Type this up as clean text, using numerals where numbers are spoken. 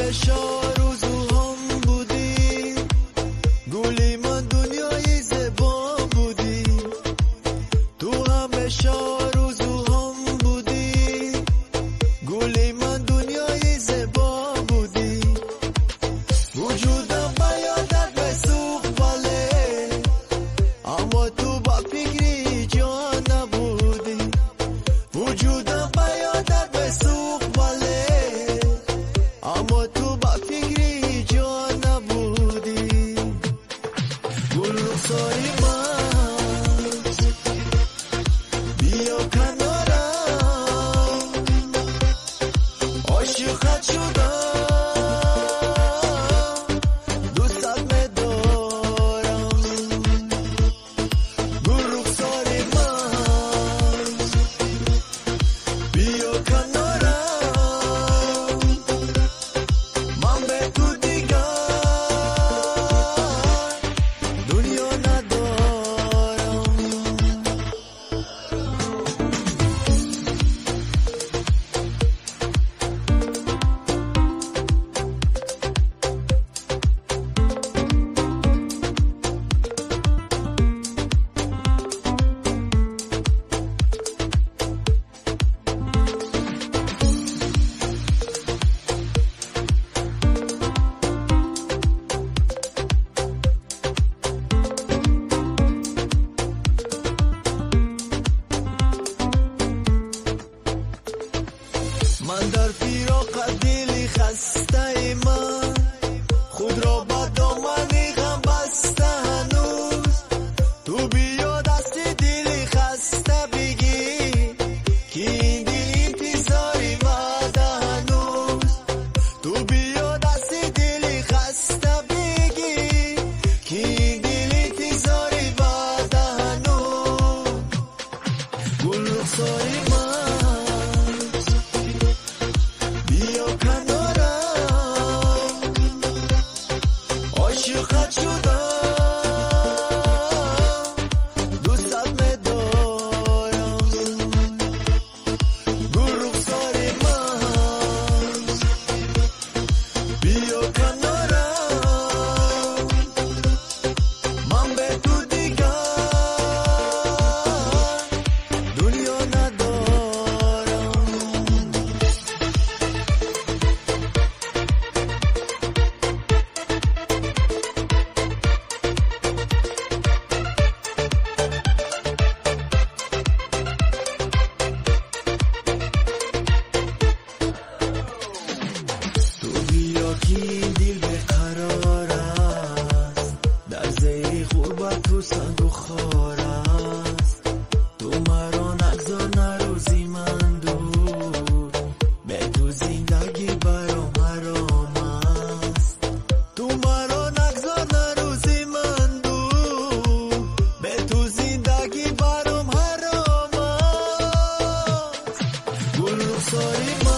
همه آرزوهام بودی، گلی من دنیای زبا بودی. تو همه آرزوهام بودی، گلی من دنیای زبا بودی. وجودم به یادت بسوخت بله، اما تو با فکری جا نبودی. وجودم به یادت بسوخت بله، اما تو با فکری جا نبودی. گل رخساری من بیا کنارم، عاشقت شدم، دوستت می‌دارم. گل رخساری من بیا کنارم، من به تو دیگر دنیا ندارم. من در فراق دلی خسته من، خود را با دامن غم بسته هنوز. تو بیا دست دلی خسته بگی که این دل انتظاری مده هنوز. تو بیا دست دلی خسته بگی که این دل انتظاری مده هنوز. گل رخساری من بیا کنارم، عاشقت شدم، دوستت می‌دارم. گل رخساری من بیا کنارم، من به تو دیگر دنیا ندارم. تو بیا که این دل بیقرار است، در زیر غربت تو سنگ و خار است. تو مرا نگذار نروزی من دور، به تو زندگی برام حرام است. تو مرا نگذار نروزی من دور، به تو زندگی برام حرام است. گل رخساری